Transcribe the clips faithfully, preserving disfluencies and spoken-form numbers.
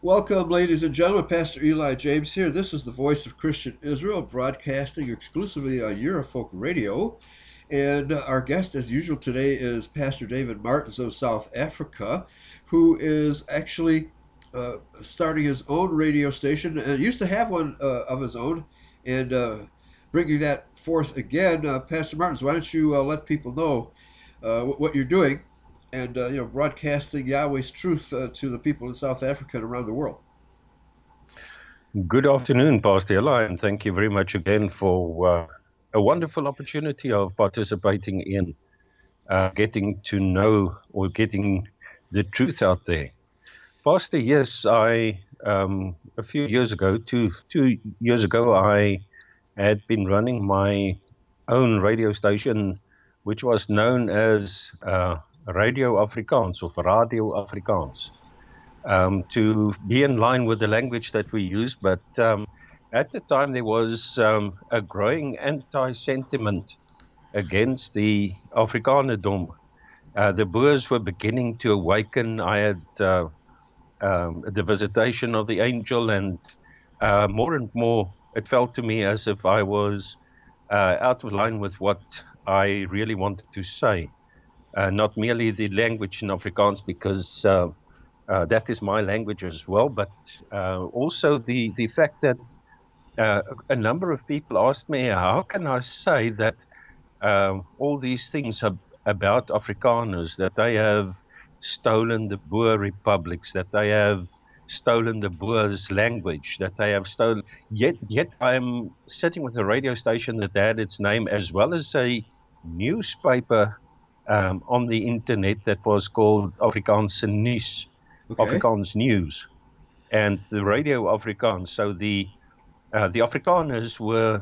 Welcome, ladies and gentlemen. Pastor Eli James here. This is the Voice of Christian Israel, broadcasting exclusively on Eurofolk Radio. And uh, our guest, as usual, today is Pastor David Martins of South Africa, who is actually uh, starting his own radio station and used to have one uh, of his own. And uh, bringing that forth again, uh, Pastor Martins, why don't you uh, let people know uh, what you're doing? And uh, you know, broadcasting Yahweh's truth uh, to the people in South Africa and around the world. Good afternoon, Pastor Eli, and thank you very much again for uh, a wonderful opportunity of participating in uh, getting to know or getting the truth out there. Pastor, yes, I um, a few years ago, two two years ago, I had been running my own radio station, which was known as uh, Radio Afrikaans or Radio Afrikaans. Um, to be in line with the language that we use, but um, at the time there was um, a growing anti-sentiment against the Afrikanerdom. Uh, the Boers were beginning to awaken. I had uh, um, the visitation of the angel, and uh, more and more it felt to me as if I was uh, out of line with what I really wanted to say. Uh, not merely the language in Afrikaans, because uh, uh, that is my language as well, but uh, also the, the fact that uh, a number of people asked me, how can I say that uh, all these things ab- about Afrikaners, that they have stolen the Boer republics, that they have stolen the Boers' language, that they have stolen, yet, yet I'm sitting with a radio station that had its name, as well as a newspaper um, on the internet that was called Afrikaanse Nuus. Okay. Afrikaans News, and the Radio Afrikaans. So the uh, the Afrikaners were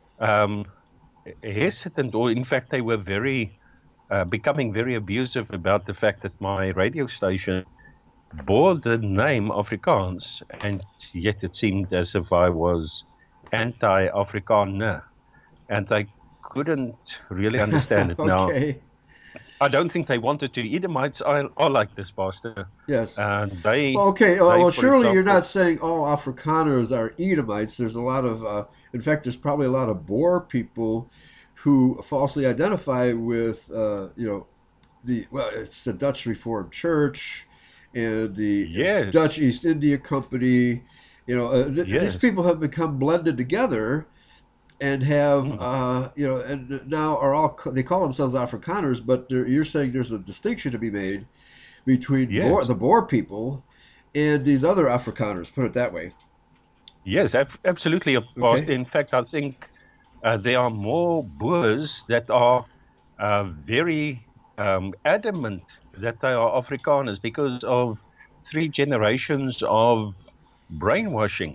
um, hesitant, or in fact, they were very uh, becoming very abusive about the fact that my radio station bore the name Afrikaans, and yet it seemed as if I was anti-Afrikaner, and they couldn't really understand it. Now, Okay. I don't think they wanted to. Edomites are, are like this, Pastor. Yes. And they, Well, okay. Well, they, well, for surely you're example, not saying all Afrikaners are Edomites. There's a lot of, uh, in fact, there's probably a lot of Boer people who falsely identify with, uh, you know, the well, it's the Dutch Reformed Church and the Dutch yes, East India Company. You know, uh, th- these yes, people have become blended together and have mm, uh, you know, and now are all they call themselves Afrikaners, but you're saying there's a distinction to be made between Boer, yes, the Boer people and these other Afrikaners. Put it that way. yes, ab- absolutely, Okay. Pastor. In fact, I think uh, there are more Boers that are uh, very um, adamant that they are Afrikaners because of three generations of brainwashing.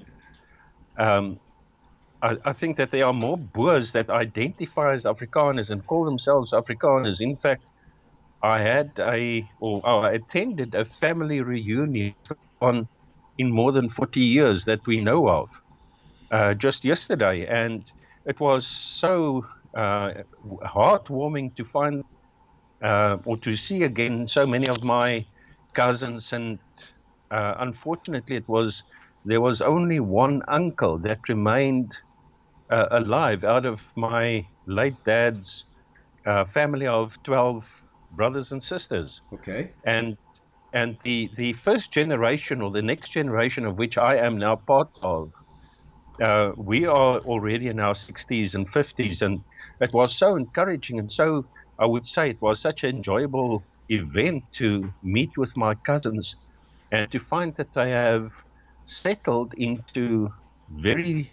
Um, I, I think that there are more Boers that identify as Afrikaners and call themselves Afrikaners. In fact, I had a, or oh, I attended a family reunion on in more than forty years that we know of, uh, just yesterday, and it was so uh, heartwarming to find uh, or to see again so many of my cousins, and uh, unfortunately, it was there was only one uncle that remained uh, alive out of my late dad's uh, family of twelve brothers and sisters, Okay. and and the the first generation or the next generation of which I am now part of, uh, we are already in our sixties and fifties, and it was so encouraging, and so I would say it was such an enjoyable event to meet with my cousins and to find that they have settled into very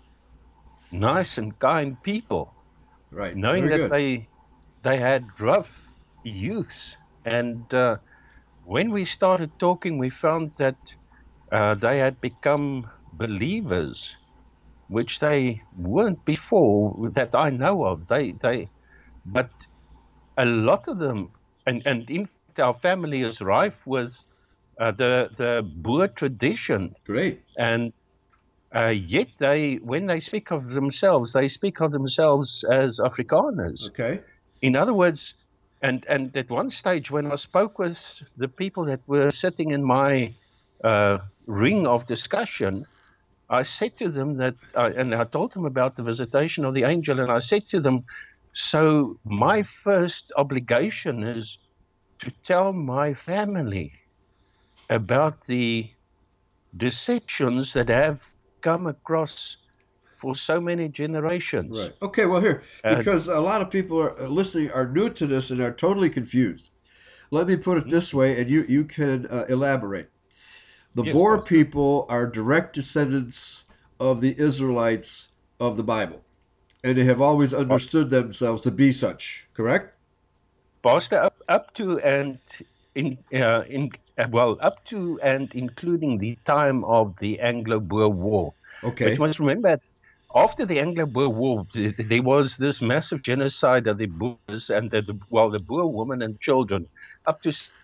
nice and kind people, Right. knowing Very that good. they they had rough youths, and uh, when we started talking, we found that uh, they had become believers, which they weren't before that I know of. They, they, but a lot of them, and, and in fact, our family is rife with uh, the the Boer tradition, Great. and uh, yet they, when they speak of themselves, they speak of themselves as Afrikaners. Okay. In other words, and and at one stage when I spoke with the people that were sitting in my uh, ring of discussion, I said to them that, uh, and I told them about the visitation of the angel, and I said to them, so my first obligation is to tell my family about the deceptions that have come across for so many generations. Right. Okay, well, here, And because a lot of people are listening are new to this and are totally confused. Let me put it this way, and you, you can uh, elaborate. The yes, Boer Pastor. people are direct descendants of the Israelites of the Bible, and they have always understood themselves to be such, correct? Pastor, up, up to and in, uh, in uh, well, up to and including the time of the Anglo-Boer War. But you Okay. must remember, after the Anglo-Boer War, th- there was this massive genocide of the Boers and the, the well, the Boer women and children, up to s-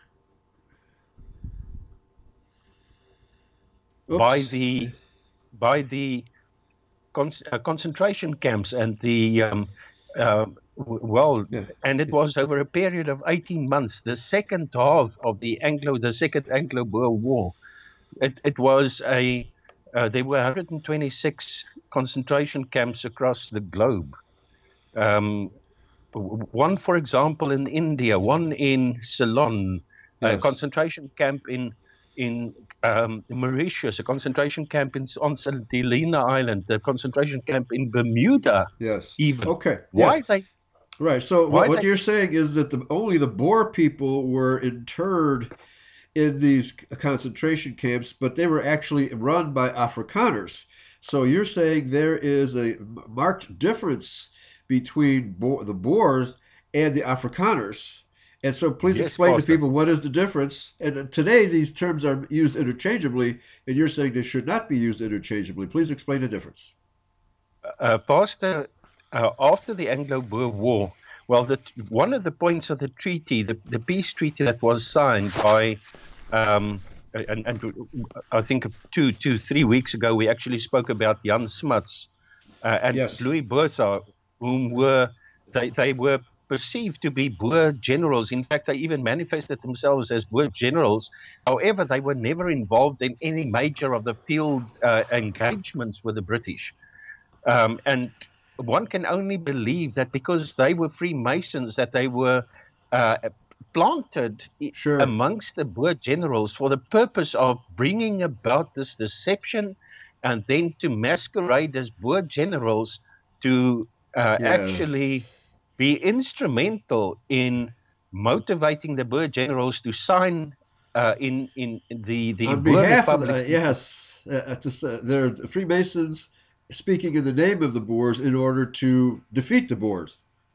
by Oops. the by the con- uh, concentration camps and the um, uh, w- well, Yeah. and it was over a period of eighteen months, the second half of the Anglo, the second Anglo-Boer War. It, it was a uh, there were one hundred twenty-six concentration camps across the globe. Um, w- one, for example, in India, one in Ceylon, a Yes. concentration camp in in um, Mauritius, a concentration camp in, on Saint Helena Island, the concentration camp in Bermuda, Yes. even. Okay. Yes. Why they? Right. So what, Why what they? you're saying is that the, only the Boer people were interred in these concentration camps, but they were actually run by Afrikaners. So you're saying there is a marked difference between Bo- the Boers and the Afrikaners. And so please Yes, explain to Pastor. people what is the difference. And today these terms are used interchangeably, and you're saying they should not be used interchangeably. Please explain the difference. Uh, Pastor, uh, after the Anglo-Boer War, well, the, one of the points of the treaty, the, the peace treaty that was signed by, um, and, and I think two, two, three weeks ago, we actually spoke about Jan Smuts uh, and Yes. Louis Botha, whom were they, they were perceived to be Boer generals. In fact, they even manifested themselves as Boer generals. However, they were never involved in any major of the field uh, engagements with the British. Um, and one can only believe that because they were Freemasons, that they were uh, planted Sure. amongst the Boer generals for the purpose of bringing about this deception and then to masquerade as Boer generals to uh, actually Yes. be instrumental in motivating the Boer generals to sign uh, in, in the, the On Boer behalf of the, uh, republics. yes, uh, to, uh, they're Freemasons speaking in the name of the Boers in order to defeat the Boers.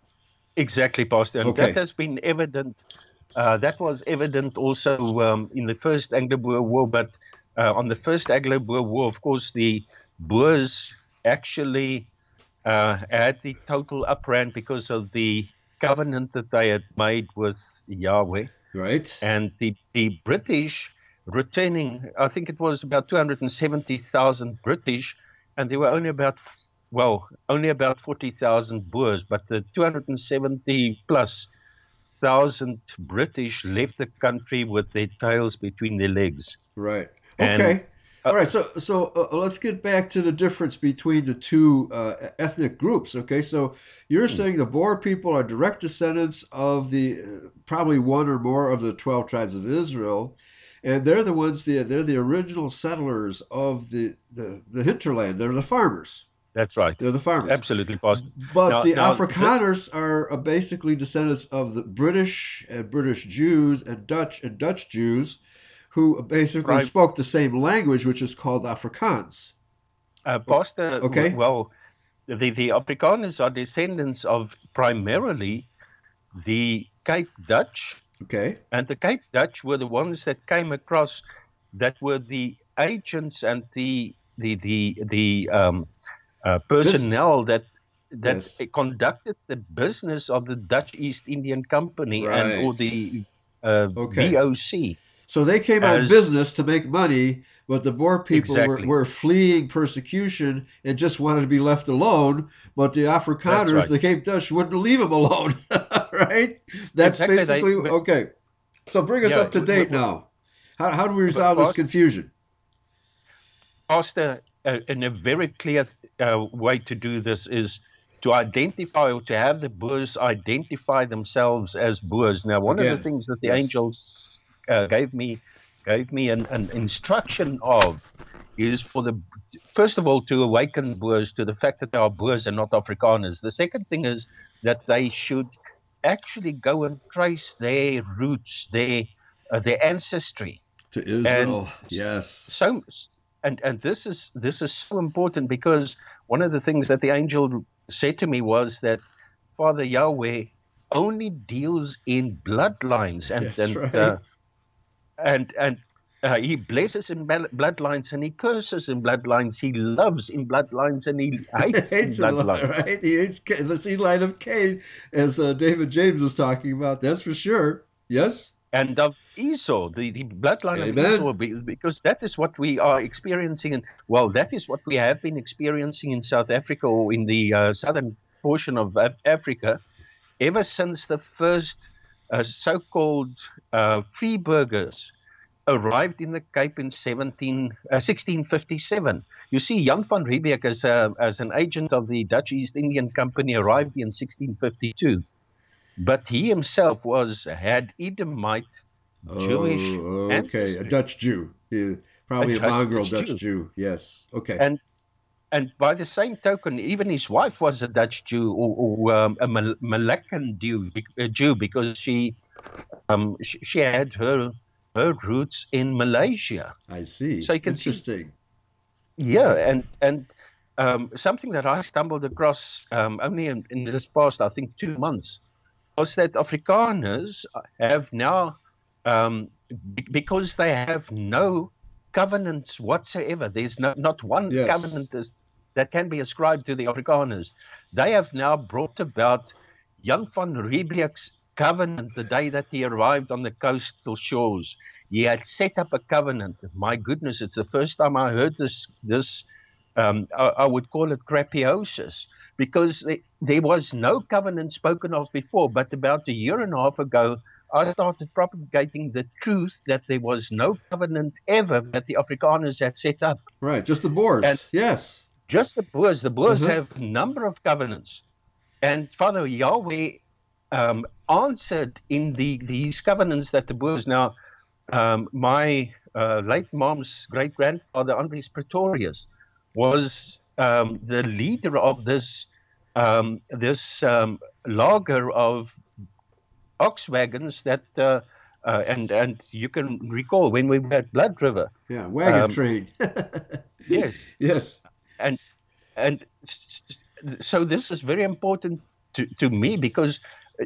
Exactly, Pastor. And that Okay. has been evident. Uh, that was evident also um, in the first Anglo-Boer War. But uh, on the first Anglo-Boer War, of course, the Boers actually uh, had the total upper hand because of the covenant that they had made with Yahweh. Right. And the, the British returning, I think it was about two hundred seventy thousand British, and there were only about, well, only about forty thousand Boers, but the two hundred seventy plus thousand British left the country with their tails between their legs. Right. And Okay. uh, All right. So, so uh, let's get back to the difference between the two uh, ethnic groups. Okay. So you're hmm, saying the Boer people are direct descendants of the uh, probably one or more of the twelve tribes of Israel, and they're the ones the they're the original settlers of the the, the hinterland. They're the farmers. that's right. They're the farmers. Absolutely, Pastor. But Now, the now this, Afrikaners are uh, basically descendants of the British and British Jews and Dutch and Dutch Jews who basically prime, spoke the same language, which is called Afrikaans. uh, O- Pastor, w- Okay? well, the, the Afrikaners are descendants of primarily the Cape Dutch, Okay. and the Cape Dutch were the ones that came across that were the agents and the the the the um, uh, This, personnel that that yes. conducted the business of the Dutch East Indian Company and or Right. the uh, Okay. V O C So they came on as business to make money, but the Boer people were, exactly. were fleeing persecution and just wanted to be left alone. But the That's Afrikaners, right. the Cape Dutch, wouldn't leave them alone. Right? That's Exactly. They basically okay. So bring us yeah. up to W- date w- now. How, how do we w- resolve this past confusion? Pastor, uh, in a very clear uh, way to do this is to identify or to have the Boers identify themselves as Boers. Now, one of the Again, things that the yes. angels uh, gave me gave me an, an instruction of is for the first of all to awaken Boers to the fact that they are Boers and not Afrikaners. The second thing is that they should actually go and trace their roots, their uh, their ancestry, To and Israel, yes. so and and this is this is so important because one of the things that the angel said to me was that Father Yahweh only deals in bloodlines, and That's and uh, right. and and uh, he blesses in bloodlines and he curses in bloodlines. He loves in bloodlines and he hates in Hates it, bloodlines. right? He hates the seed line of Cain, as uh, David James was talking about. That's for sure. Yes. And of Esau, the, the bloodline of Amen. Esau, because that is what we are experiencing. And well, that is what we have been experiencing in South Africa or in the uh, southern portion of Africa ever since the first uh, so called uh, free burghers arrived in the Cape in seventeen, uh, sixteen fifty-seven. You see, Jan van Riebeeck, as, a, as an agent of the Dutch East Indian Company, arrived in sixteen fifty-two. But he himself was had Edomite Jewish Oh, okay. A ancestry, Dutch Jew. He, a probably a Dutch mongrel Dutch Jew. Jew. Yes. Okay. And and by the same token, even his wife was a Dutch Jew or, or um, a Mal- Malaccan Jew, a Jew because she um she, she had her her roots in Malaysia. I see. So you can see, Interesting. yeah, and and um, something that I stumbled across um, only in, in this past, I think, two months was that Afrikaners have now, um, b- because they have no covenants whatsoever. There's no, not one Yes. covenant is, that can be ascribed to the Afrikaners. They have now brought about Jan van Riebeeck's covenant the day that he arrived on the coastal shores. He had set up a covenant. My goodness, it's the first time I heard this. This um, I, I would call it crapiosis because they, there was no covenant spoken of before. But about a year and a half ago, I started propagating the truth that there was no covenant ever that the Afrikaners had set up. Right. Just the And Boers. Yes. just the Boers, the Boers Uh-huh. have a number of covenants. And Father Yahweh um, answered in the these covenants that the Boers now, um, my uh, late mom's great grandfather, Andries Pretorius, was um, the leader of this um, this um, lager of ox wagons that, uh, uh, and and you can recall when we were at Blood River. Yeah. Wagon Um, train. yes, Yes. and and so this is very important to, to me because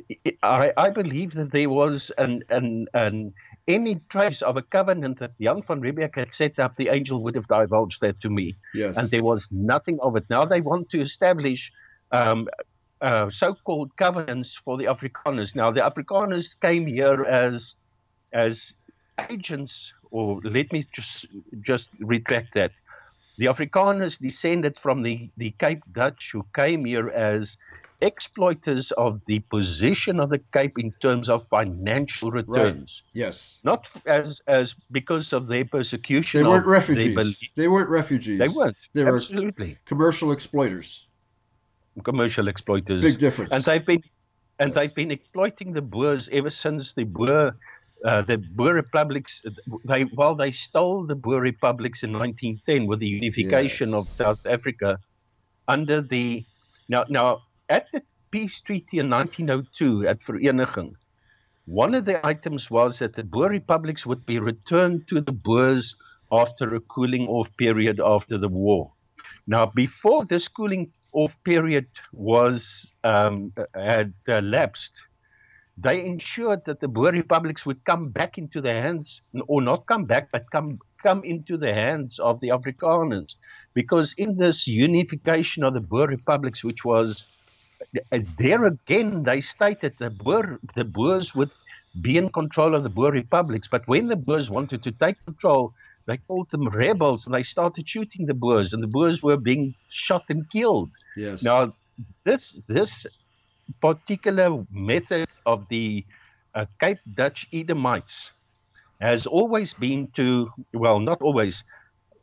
I, I believe that there was an, an, an any trace of a covenant that Jan van Riebeeck had set up, the angel would have divulged that to me. And there Yes. was nothing of it. Now they want to establish um, uh, so-called covenants for the Afrikaners. Now the Afrikaners came here as as agents, or let me just just retract that. The Afrikaners descended from the, the Cape Dutch who came here as exploiters of the position of the Cape in terms of financial Right. returns. Yes. Not as as because of their They persecution weren't of their refugees. belief. They weren't They refugees. weren't. They were Absolutely. commercial exploiters. Commercial Big exploiters. And difference. they've been and Yes. they've been exploiting the Boers ever since the Boer uh, the Boer republics. They while they stole the Boer republics in nineteen ten with the unification of Yes. South Africa under the now now at the peace treaty in nineteen oh two at Vereniging, one of the items was that the Boer republics would be returned to the Boers after a cooling off period after the war. Now, before this cooling off period was um, had uh, lapsed, they ensured that the Boer republics would come back into the hands, or not come back, but come come into the hands of the Afrikaners, because in this unification of the Boer republics, which was uh, there again, they stated the Boer the Boers would be in control of the Boer republics, but when the Boers wanted to take control, they called them rebels, and they started shooting the Boers, and the Boers were being shot and killed. Yes. Now, this this particular method of the uh, Cape Dutch Edomites has always been to, well, not always,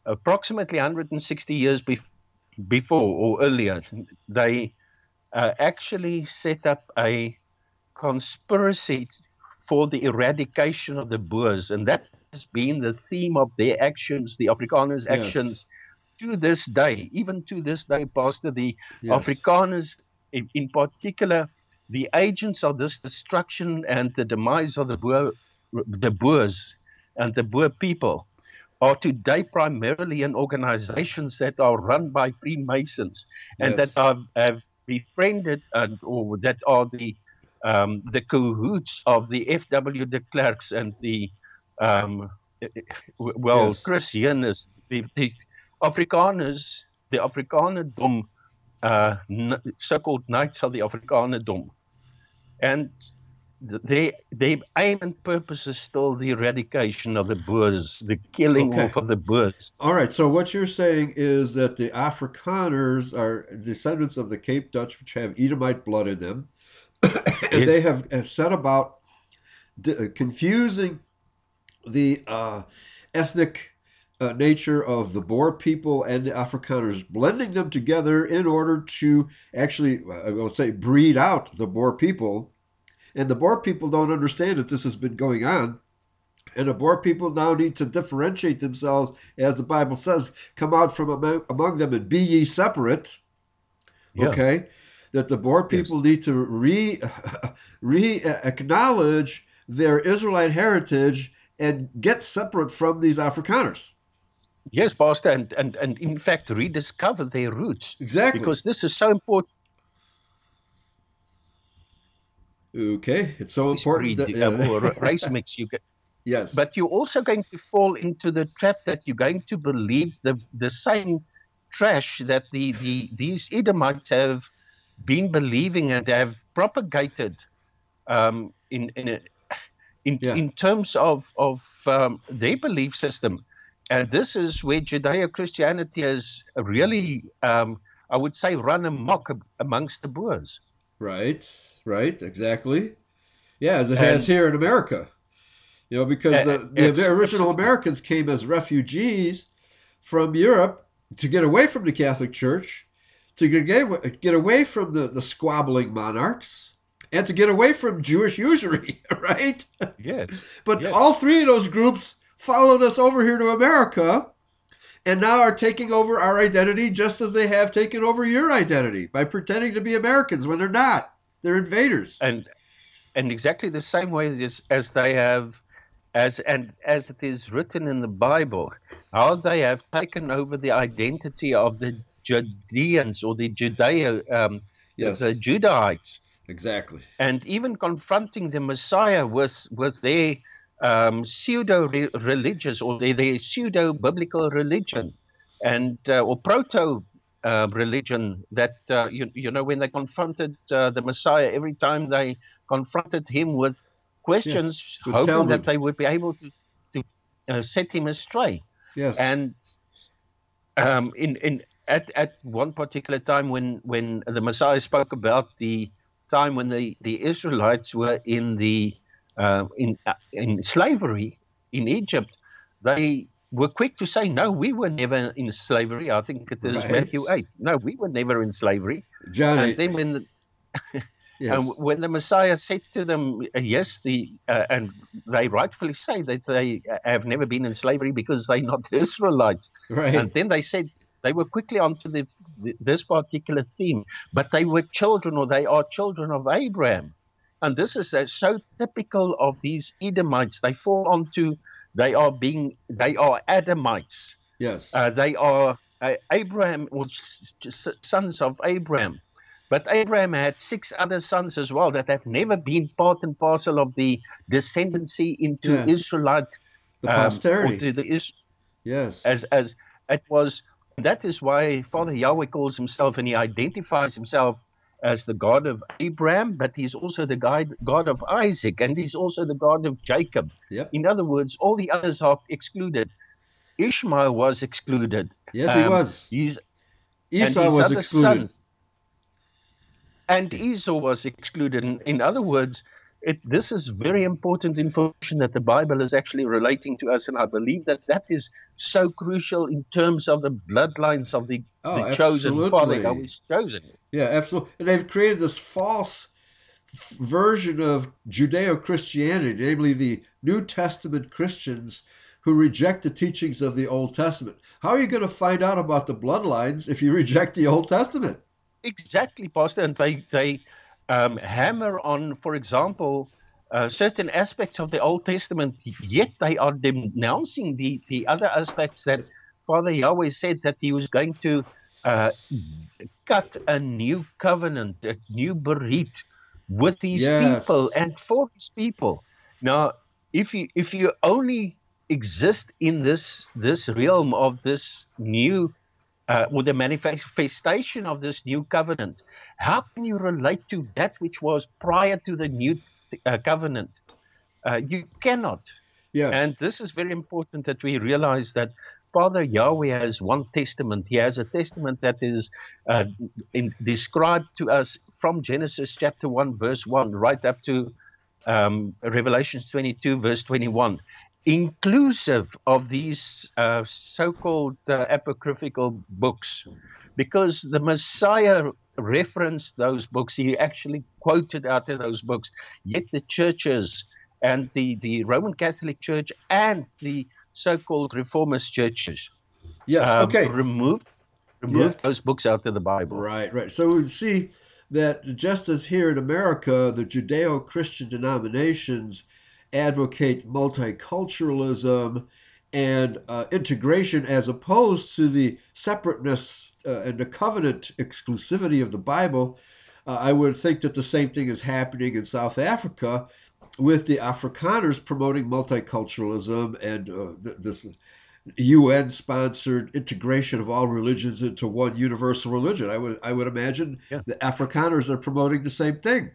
approximately one hundred sixty years bef- before or earlier, they uh, actually set up a conspiracy for the eradication of the Boers, and that has been the theme of their actions, the Afrikaners' Yes. actions, to this day. Even to this day, Pastor, the Yes. Afrikaners, in, in particular, the agents of this destruction and the demise of the Boer, the Boers and the Boer people, are today primarily in organizations that are run by Freemasons and that Yes. are, have befriended and or that are the um, the cahoots of the F W de Klerks and the um, well, Yes. Chris Jenus, the, the Afrikaners, the Afrikanerdom, uh, so-called Knights of the Afrikanerdom, and They, their aim and purpose is still the eradication of the Boers, the killing Okay. off of the Boers. All right. So what you're saying is that the Afrikaners are descendants of the Cape Dutch, which have Edomite blood in them, and Yes, they have, have set about d- confusing the uh, ethnic uh, nature of the Boer people and the Afrikaners, blending them together in order to actually, I will say, breed out the Boer people. And the Boer people don't understand that this has been going on. And the Boer people now need to differentiate themselves, as the Bible says, come out from among, among them and be ye separate. yeah, Okay? That the Boer yes, people need to re, re acknowledge their Israelite heritage and get separate from these Afrikaners. yes, Pastor, and, and, and in fact rediscover their roots, Exactly. because this is so important. Okay, it's so This important that breed uh, or uh, race mix, you get, yes, but you're also going to fall into the trap that you're going to believe the the same trash that the, the these Edomites have been believing and have propagated um, in in a, in yeah, in terms of of um, their belief system, and this is where Judeo-Christianity has really, um, I would say, run amok amongst the Boers. right, right, exactly. Yeah, as it has And here in America. You know, because uh, the, the it's original absolutely Americans came as refugees from Europe to get away from the Catholic Church, to get, get away from the, the squabbling monarchs, and to get away from Jewish usury, right? yes, But yes, all three of those groups followed us over here to America and now are taking over our identity just as they have taken over your identity by pretending to be Americans when they're not. They're invaders. and and exactly the same way as, as they have, as and as it is written in the Bible, how they have taken over the identity of the Judeans or the Judeo, um, the, the Yes, Judahites, exactly. and even confronting the Messiah with with their um, pseudo religious or their, their pseudo biblical religion and uh, or proto uh, religion that uh, you, you know when they confronted uh, the Messiah, every time they confronted him with Yeah, questions, with hoping that Talmud. they would be able to to uh, set him astray. Yes, And um, in in at at one particular time when when the Messiah spoke about the time when the the Israelites were in the uh, in uh, in slavery in Egypt, they were quick to say, "No, we were never in slavery." I think it is right. Matthew eight. No, we were never in slavery. John And eight. then when the, and Yes, when the Messiah said to them, uh, "Yes," the uh, and they rightfully say that they uh, have never been in slavery because they're not Israelites. And right. then they said they were quickly onto the, the this particular theme, but they were children, or they are children of Abraham. And this is uh, so typical of these Edomites. They fall onto they are being they are Adamites. Yes, Uh, they are uh, Abraham or s- s- sons of Abraham. But Abraham had six other sons as well that have never been part and parcel of the descendancy into yeah. Israelite The um, or posterity. to the Is Yes, as as it was. That is why Father Yahweh calls himself and he identifies himself as the God of Abraham, but he's also the God, God of Isaac, and he's also the God of Jacob. yep. In other words, all the others are excluded. Ishmael was excluded. Yes, he Um, was. his and Esau his was other excluded. sons, and Esau was excluded. In, in other words, it, this is very important information that the Bible is actually relating to us, and I believe that that is so crucial in terms of the bloodlines of the, Oh, the chosen. Father Yahweh absolutely. is chosen. Yeah, absolutely. And they've created this false f- version of Judeo Christianity, namely the New Testament Christians who reject the teachings of the Old Testament. How are you going to find out about the bloodlines if you reject the Old Testament? Exactly, Pastor. And they, they um, hammer on, for example, uh, certain aspects of the Old Testament, yet they are denouncing the, the other aspects that Father Yahweh said that he was going to uh, cut a new covenant, a new berit with his people Yes. and for his people. Now, if you if you only exist in this this realm of this new uh, with the manifestation of this new covenant, how can you relate to that which was prior to the new uh, covenant? Uh, you cannot. Yes. And this is very important that we realize that Father Yahweh has one testament. He has a testament that is uh, in, described to us from Genesis chapter one, verse one, right up to um, Revelation twenty-two, verse twenty-one, inclusive of these uh, so called uh, apocryphal books, because the Messiah referenced those books. He actually quoted out of those books, yet the churches and the, the Roman Catholic Church and the so called Reformist churches Yes. um, Okay. removed, Yeah. removed those books out of the Bible. Right, right. So we see that just as here in America, the Judeo Christian denominations advocate multiculturalism and uh, integration as opposed to the separateness uh, and the covenant exclusivity of the Bible, uh, I would think that the same thing is happening in South Africa with the Afrikaners promoting multiculturalism and uh, th- this U N sponsored integration of all religions into one universal religion. I would I would imagine Yeah. the Afrikaners are promoting the same thing.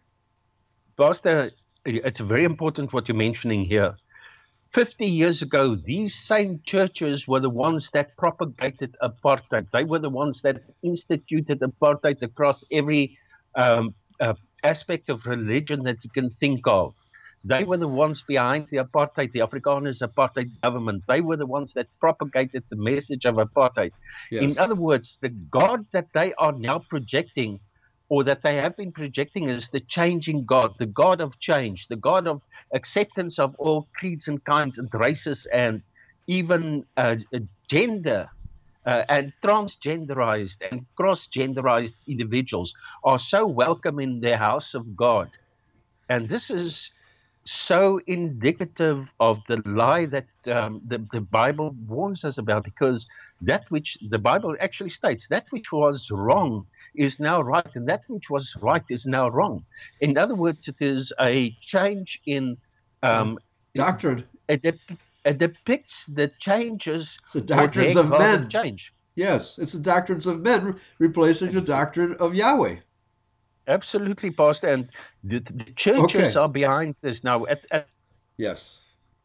Pastor, it's very important what you're mentioning here. fifty years ago, these same churches were the ones that propagated apartheid. They were the ones that instituted apartheid across every um, uh, aspect of religion that you can think of. They were the ones behind the apartheid, the Afrikaners apartheid government. They were the ones that propagated the message of apartheid. In Yes. other words, the God that they are now projecting, or that they have been projecting, is the changing God, the God of change, the God of acceptance of all creeds and kinds and races and even uh, gender uh, and transgenderized and cross-genderized individuals are so welcome in the house of God. And this is so indicative of the lie that um, the, the Bible warns us about, because that which the Bible actually states, that which was wrong is now right, and that which was right is now wrong. In other words, it is a change in Uh, um, it, doctrine. it, dep- it depicts the changes It's the for doctrines their of God of men. change. Yes, it's the doctrines of men replacing the doctrine of Yahweh. Absolutely, Pastor. And the, the churches Okay. are behind this now. At, at Yes.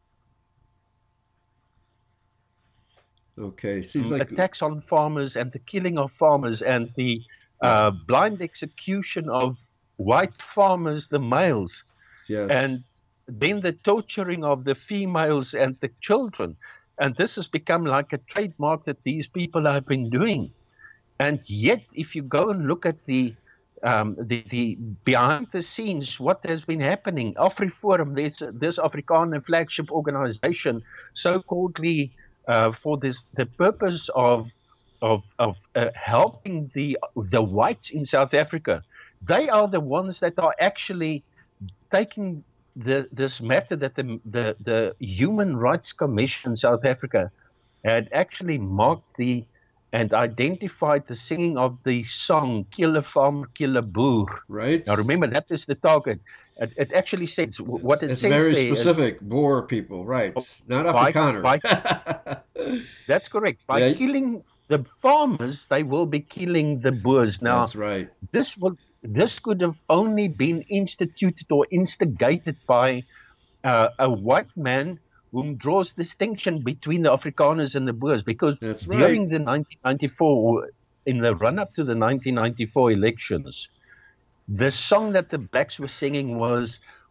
Okay. Seems um, like attacks on farmers and the killing of farmers and the yeah. uh, blind execution of white farmers, the males, Yes. and then the torturing of the females and the children. And this has become like a trademark that these people have been doing. And yet, if you go and look at the um, the, the behind the scenes, what has been happening, AfriForum, this this Afrikaner flagship organization, so calledly uh, for this the purpose of of of uh, helping the the whites in South Africa. They are the ones that are actually taking the this matter that the the, the Human Rights Commission in South Africa had actually marked the and identified the singing of the song "Kill a Farmer, Kill a Boer." Right. Now remember, that is the target. It, it actually says what It's, it it's says very there is specific. Boer people, right? Not by Afrikaner. by that's correct. By Yeah, killing the farmers, they will be killing the Boers. Now that's right. this will this could have only been instituted or instigated by uh, a white man who draws distinction between the Afrikaners and the Boers, because That's right. during the nineteen ninety-four, in the run up to the nineteen ninety-four elections, the song that the blacks were singing was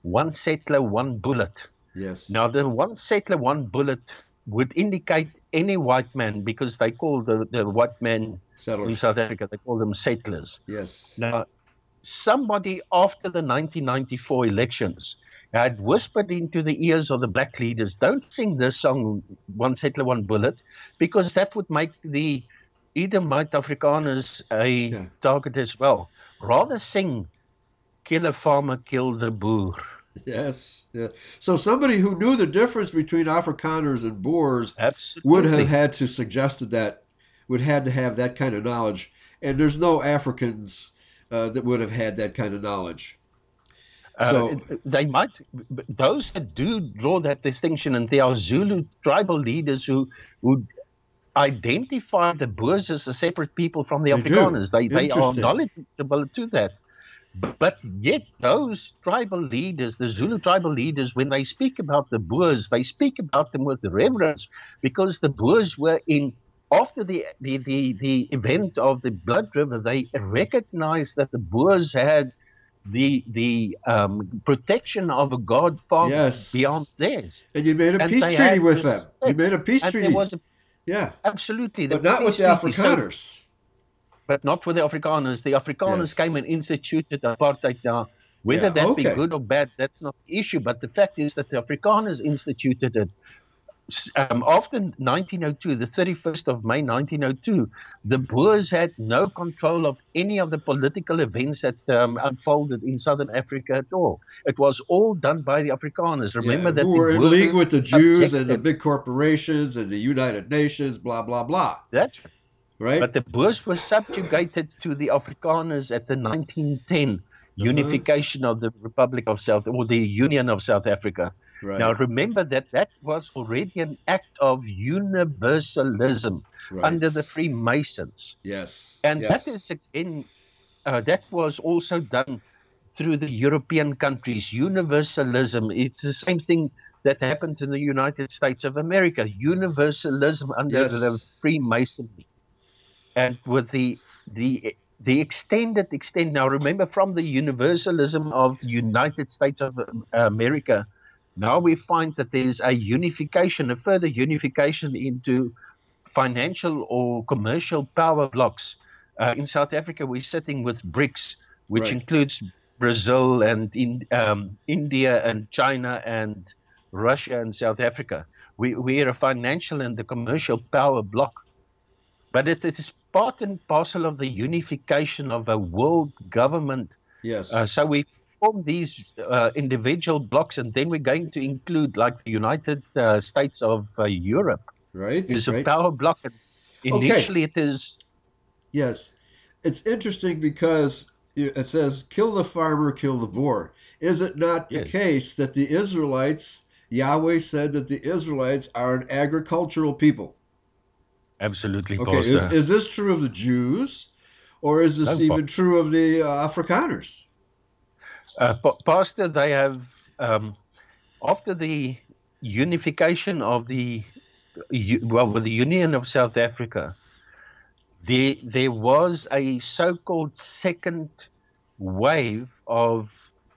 one settler, one bullet. Yes. Now, the one settler, one bullet would indicate any white man, because they call the, the white men Settlers. in South Africa, they call them settlers. Yes. Now, somebody after the nineteen ninety-four elections had whispered into the ears of the black leaders, don't sing this song, One Settler, One Bullet, because that would make the Edomite Afrikaners a Yeah. target as well. Rather sing, kill a farmer, kill the boer. Yes. Yeah. So somebody who knew the difference between Afrikaners and Boers Absolutely. would have had to suggested that, would had to have that kind of knowledge. And there's no Africans uh, that would have had that kind of knowledge. So uh, they might, those that do draw that distinction, and there are Zulu tribal leaders who who identify the Boers as a separate people from the They do. Afrikaners. They they are Interesting. knowledgeable to that. But yet those tribal leaders, the Zulu tribal leaders, when they speak about the Boers, they speak about them with reverence, because the Boers were in, after the, the, the, the event of the Blood River, they recognized that the Boers had the the um, protection of a God far Yes. beyond theirs. And you made a And peace they treaty had with this- them. You made a peace And treaty. there was a, Yeah. absolutely, But the not with peace the treaty. So- Afrikaners. but not with the Afrikaners. The Afrikaners Yes. came and instituted apartheid. Now, whether Yeah, that be okay. good or bad, that's not the issue. But the fact is that the Afrikaners instituted it. S- Um, after nineteen oh two, the thirty-first of May nineteen oh two, the Boers had no control of any of the political events that um, unfolded in Southern Africa at all. It was all done by the Afrikaners. Remember Yeah, that who the were in Boers league with the Jews and the objected. big corporations and the United Nations, blah, blah, blah. That's Right? But the Boers were subjugated to the Afrikaners at the nineteen ten Uh-huh. unification of the Republic of South, or the Union of South Africa. Right. Now, remember that that was already an act of universalism right. under the Freemasons. Yes. And yes. that is, again, uh, that was also done through the European countries. Universalism, it's the same thing that happened in the United States of America. Universalism under Yes. the Freemasonry. And with the the the extended extent, now remember, from the universalism of the United States of America, now we find that there's a unification, a further unification into financial or commercial power blocks. Uh, in South Africa, we're sitting with BRICS, which Right. includes Brazil and in, um, India and China and Russia and South Africa. We, we're a financial and the commercial power block. But it, it is part and parcel of the unification of a world government. Yes. Uh, so we form these uh, individual blocks, and then we're going to include, like the United uh, States of uh, Europe, right. is right. a power block. And initially, it is. Yes. It's interesting because it says, kill the farmer, kill the Boer. Is it not the Yes. case that the Israelites, Yahweh said that the Israelites are an agricultural people? Absolutely, Okay, is, Pastor. is this true of the Jews, or is this No, even true of the uh, Afrikaners? Uh, Pa- Pastor, they have, um, after the unification of the, u- well, with the Union of South Africa, there, there was a so-called second wave of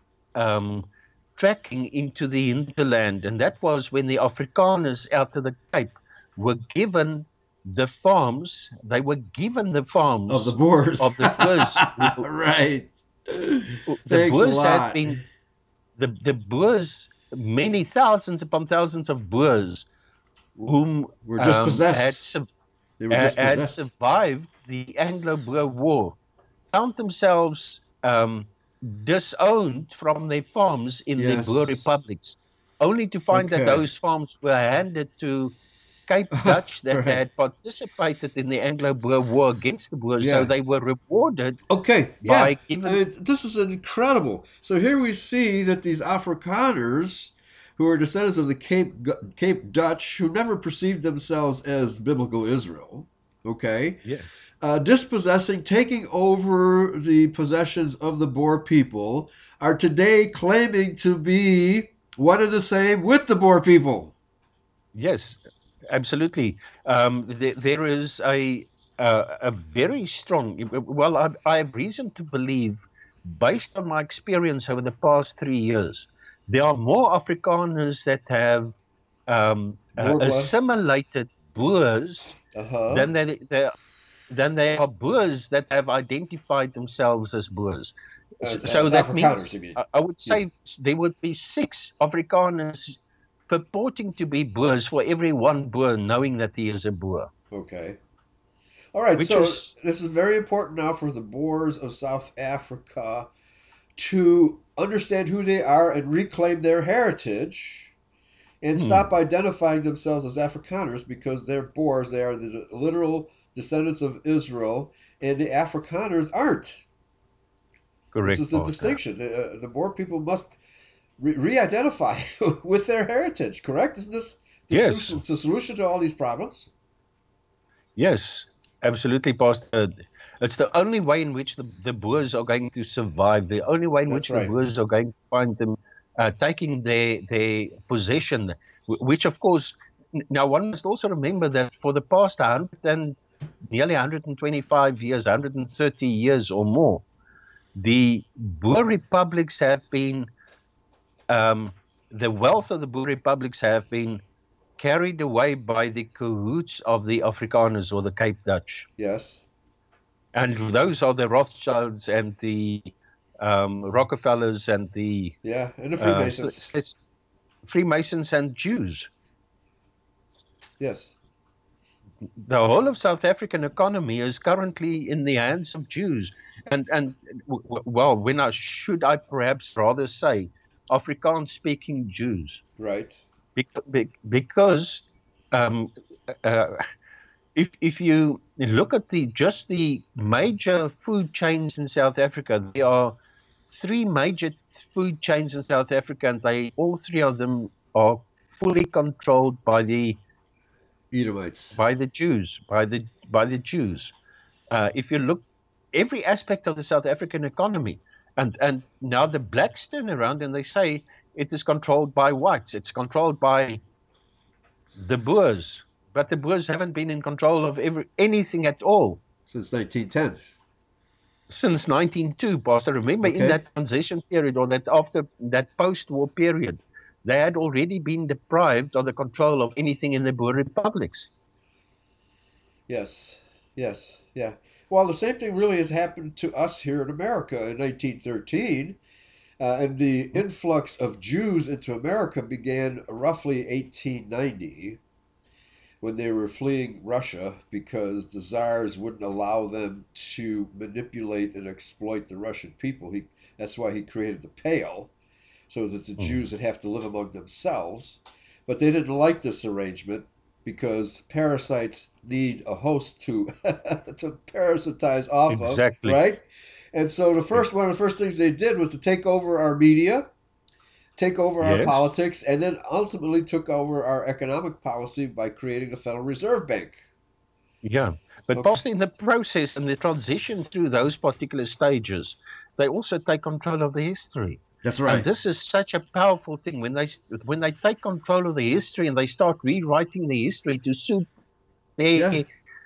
um, tracking into the hinterland, and that was when the Afrikaners out of the Cape were given the farms. They were given the farms Of the Boers. of the Boers. Right. the Thanks a Boers had lot. been the the Boers, many thousands upon thousands of Boers, whom Were um, dispossessed. had, su- They were uh, had dispossessed. survived the Anglo-Boer War, found themselves um, disowned from their farms in Yes. the Boer republics, only to find that Okay. those farms were handed to Cape Dutch that Right. had participated in the Anglo-Boer War against the Boers, Yeah. so they were rewarded Okay, by yeah. giving. I mean, this is incredible. So here we see that these Afrikaners, who are descendants of the Cape Cape Dutch, who never perceived themselves as biblical Israel, okay, Yeah. uh, dispossessing, taking over the possessions of the Boer people, are today claiming to be one and the same with the Boer people. Yes, absolutely. Um, there, there is a, a a very strong. Well, I, I have reason to believe, based on my experience over the past three years, there are more Afrikaners that have um, uh, Boer blood. assimilated Boers Uh-huh. than they, they than they are Boers that have identified themselves as Boers. As, So as that Afrikaners, means you mean? I I would Yeah. say there would be six Afrikaners purporting to be Boers for every one Boer knowing that he is a Boer, Okay. All right. which So is this is very important now for the Boers of South Africa to understand who they are and reclaim their heritage and stop hmm, identifying themselves as Afrikaners because they're Boers. They are the literal descendants of Israel, and the Afrikaners aren't. This is correct, the Pastor. distinction. The, uh, the Boer people must re identify with their heritage, correct? Isn't this the Yes, solution, the solution to all these problems? yes, absolutely, Pastor. It's the only way in which the, the Boers are going to survive, the only way in That's which the right. Boers are going to find them uh, taking their, their possession, wh- which, of course, n- now one must also remember that for the past one hundred and nearly one hundred twenty-five years, one hundred thirty years or more, the Boer republics have been, um, the wealth of the Boer republics have been carried away by the cahoots of the Afrikaners or the Cape Dutch. Yes. And those are the Rothschilds and the um, Rockefellers and the Yeah. And the uh, s- Freemasons. s- Freemasons and Jews. Yes. The whole of South African economy is currently in the hands of Jews. And, and w- w- well, when I should I perhaps rather say Afrikaans speaking Jews? Right. Bec- because um, uh, if if you look at the just the major food chains in South Africa, there are three major food chains in South Africa, and they all three of them are fully controlled by the Edomites. by the Jews, by the by the Jews. Uh, if you look every aspect of the South African economy, and and now the blacks turn around and they say it is controlled by whites. It's controlled by the Boers, but the Boers haven't been in control of every, anything at all Since nineteen ten. since nineteen oh two, Pastor. Remember, in Okay. that transition period or that after that post-war period, they had already been deprived of the control of anything in the Boer republics. Yes. Yes. Yeah. Well, the same thing really has happened to us here in America in nineteen thirteen. Uh, and the influx of Jews into America began roughly eighteen ninety when they were fleeing Russia because the czars wouldn't allow them to manipulate and exploit the Russian people. He, that's why he created the Pale, so that the Mm. Jews would have to live among themselves. But they didn't like this arrangement because parasites need a host to to parasitize off of, Exactly. right? And so the first one of the first things they did was to take over our media, take over our Yes. politics, and then ultimately took over our economic policy by creating a Federal Reserve Bank. Yeah. But Okay. possibly in the process and the transition through those particular stages, they also take control of the history. That's And right. this is such a powerful thing when they when they take control of the history and they start rewriting the history to suit their Yeah.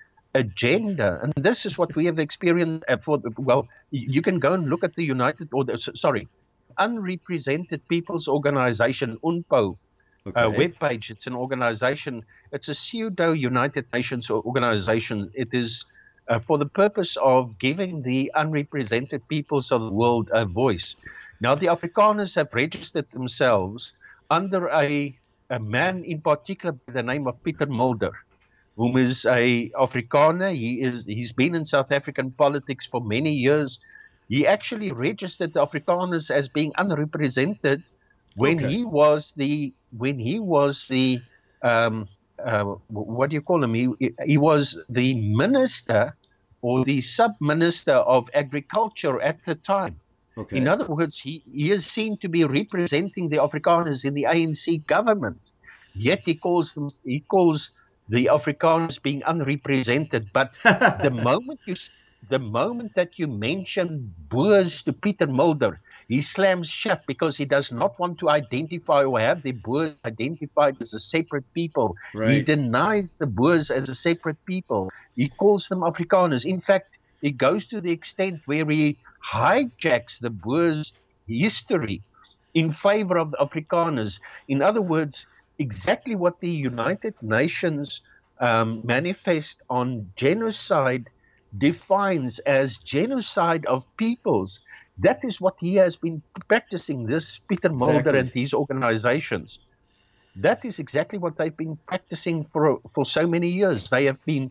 agenda. And this is what we have experienced. uh, For well, y- you can go and look at the United or the, s- sorry, Unrepresented People's Organization (UNPO) uh, Okay. webpage. It's an organization. It's a pseudo United Nations organization. It is uh, for the purpose of giving the unrepresented peoples of the world a voice. Now, the Afrikaners have registered themselves under a, a man in particular by the name of Peter Mulder, whom is a Afrikaner. He is he's been in South African politics for many years. He actually registered the Afrikaners as being unrepresented when Okay. he was the when he was the um, uh, what do you call him? He he was the minister or the sub minister of agriculture at the time. In Okay. other words, he, he is seen to be representing the Afrikaners in the A N C government. Yet he calls them he calls the Afrikaners being unrepresented. But the moment you the moment that you mention Boers to Peter Mulder, he slams shut because he does not want to identify or have the Boers identified as a separate people. He Right. denies the Boers as a separate people. He calls them Afrikaners. In fact, he goes to the extent where he hijacks the Boers' history in favor of the Afrikaners. In other words, exactly what the United Nations um, manifest on genocide defines as genocide of peoples. That is what he has been practicing, this Peter Mulder Exactly. and these organizations. That is exactly what they've been practicing for for so many years. They have been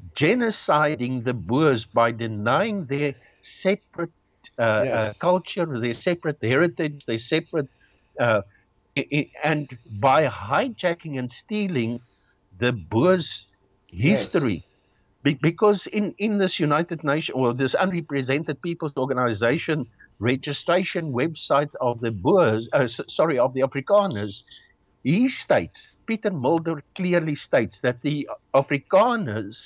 genociding the Boers by denying their separate uh, uh, Yes. culture, their separate heritage, their separate, uh, i- i- and by hijacking and stealing the Boers' Yes. history. Be- because in, in this United Nations, or this Unrepresented Peoples Organization registration website of the Boers, uh, s- sorry, of the Afrikaners, he states, Peter Mulder clearly states that the Afrikaners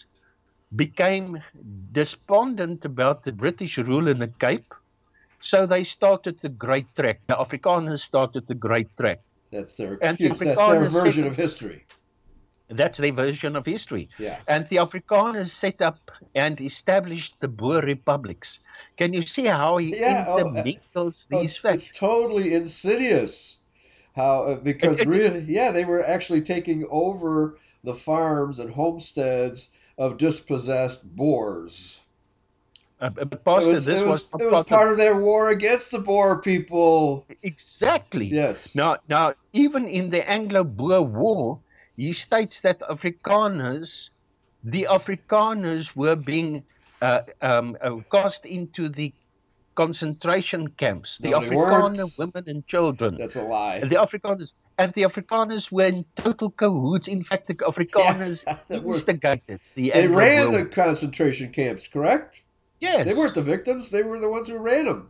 became despondent about the British rule in the Cape, so they started the Great Trek. The Afrikaners started the Great Trek. That's their And the excuse. That's their Afrikaners set version up, of history. that's their version of history. Yeah. And the Afrikaners set up and established the Boer republics. Can you see how he Yeah. Oh, uh, intermingles oh, these it's, it's facts? totally insidious. How uh, It, because it, it, really, yeah, they were actually taking over the farms and homesteads of dispossessed Boers. uh, but It Pastor, was it this was was not it was part of part of their war against the Boer people. exactly. Yes. Now, now, even in the Anglo-Boer War, he states that Afrikaners, the Afrikaners were being uh, um, uh, cast into the concentration camps. The No, they weren't. Afrikaner women and children, That's a lie. the Afrikaners, and the Afrikaners were in total cahoots. In fact, the Yeah, Afrikaners that were instigated the they ran Anglo-Boer the War. concentration camps, correct? They weren't Yes, the victims; they were the ones who ran them.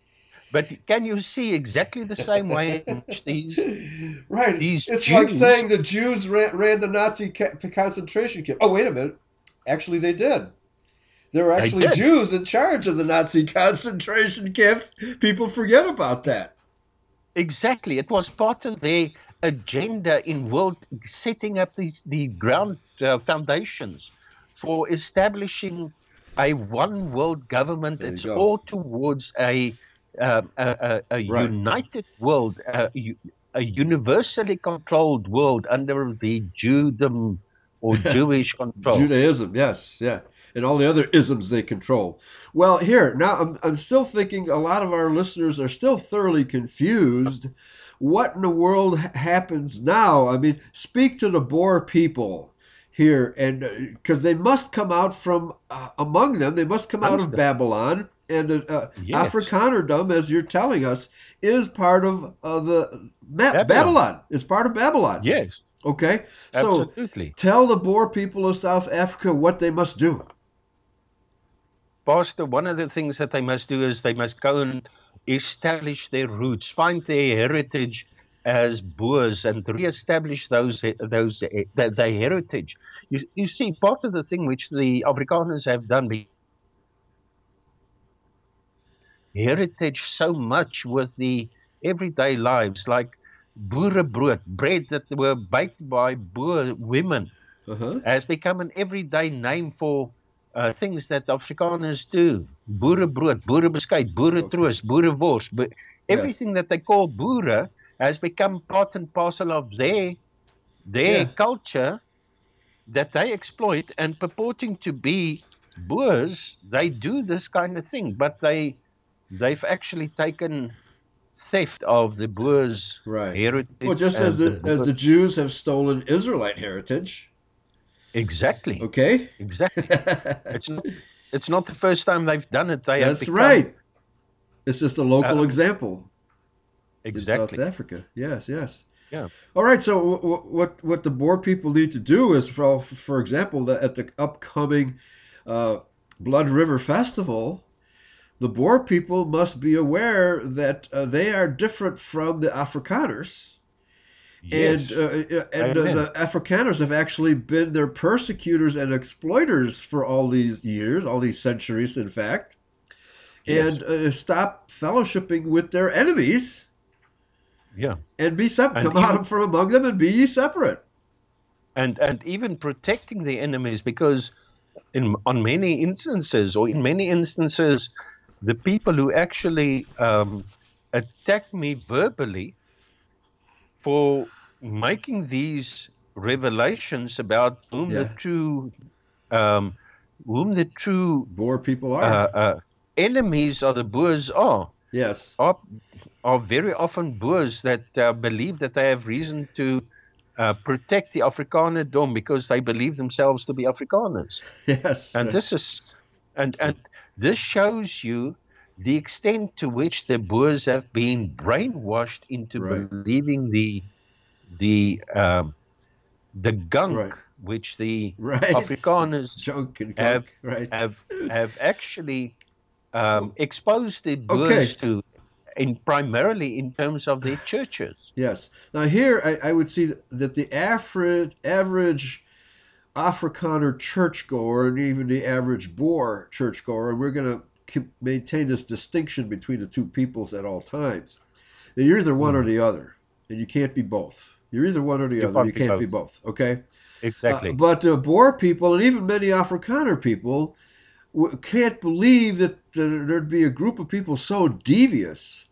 but can you see exactly the same way in which these Right. these It's like Jews saying the Jews ran, ran the Nazi ca- concentration camp. Oh, wait a minute. Actually, they did. There were they actually did. Jews in charge of the Nazi concentration camps. People forget about that. Exactly. It was part of their agenda in world setting up the, the ground uh, foundations for establishing a one world government. There you It's go. all towards a um, a, a, a Right. united world, a, u- a universally controlled world under the Judaism or Jewish control. Judaism, yes, yeah, and all the other isms they control. Well, here now, I'm I'm still thinking a lot of our listeners are still thoroughly confused. What in the world ha- happens now? I mean, speak to the Boer people here, and because they must come out from uh, among them, they must come out of Amongst them. Babylon, and uh, uh, Yes. Afrikanerdom, as you're telling us, is part of uh, the Ma- Babylon. Babylon. Is part of Babylon. Yes. Okay, so Absolutely. tell the Boer people of South Africa what they must do. Pastor, one of the things that they must do is they must go and establish their roots, find their heritage as Boers, and re-establish those those their, their heritage. You, you see, part of the thing which the Afrikaners have done, heritage so much with the everyday lives, like boerebrood, bread that were baked by Boer women, Uh-huh. has become an everyday name for uh, things that Afrikaners do. Boerebrood, boerebeskuit, boeretroos, boerewors. Bo- Yes. everything that they call boere has become part and parcel of their their Yeah. culture that they exploit, and purporting to be Boers, they do this kind of thing, but they they've actually taken theft of the Boers' Right. Well, heritage just as and the the as Boer. the Jews have stolen Israelite heritage. Exactly, Okay. exactly. It's not it's not the first time they've done it. They have That's become right. It's just a local um, example in South exactly. Africa. Yes, yes. Yeah. All right. So w- w- what what the Boer people need to do is, for for example, that at the upcoming uh, Blood River Festival, the Boer people must be aware that uh, they are different from the Afrikaners. And Yes. uh, uh, and uh, Amen. the Afrikaners have actually been their persecutors and exploiters for all these years, all these centuries, in fact. Yes. And uh, stop fellowshipping with their enemies Yeah. and be separate. And Come out even from among them and be ye separate. and and even protecting the enemies, because in on many instances or in many instances, the people who actually um, attack me verbally for making these revelations about whom the Yeah. true, um, whom the true Boer people uh, are. uh, enemies of the Boers are. Yes. Are, are very often Boers that uh, believe that they have reason to uh, protect the Afrikanerdom because they believe themselves to be Afrikaners. Yes. And this is, and, and this shows you the extent to which the Boers have been brainwashed into Right. believing the the um, the gunk Right. which the Right. Afrikaners Junk and have gunk. Right. have have actually um, exposed the Boers Okay. to, in primarily in terms of their churches. Yes. Now here I, I would see that the average average Afrikaner churchgoer and even the average Boer churchgoer, and we're going to maintain this distinction between the two peoples at all times. That you're either one or Mm. the other, and you can't be both. You're either one or the You other. You can't be can't be both. both. Okay. Uh, Exactly. but uh, Boer people and even many Afrikaner people w- can't believe that uh, there'd be a group of people so devious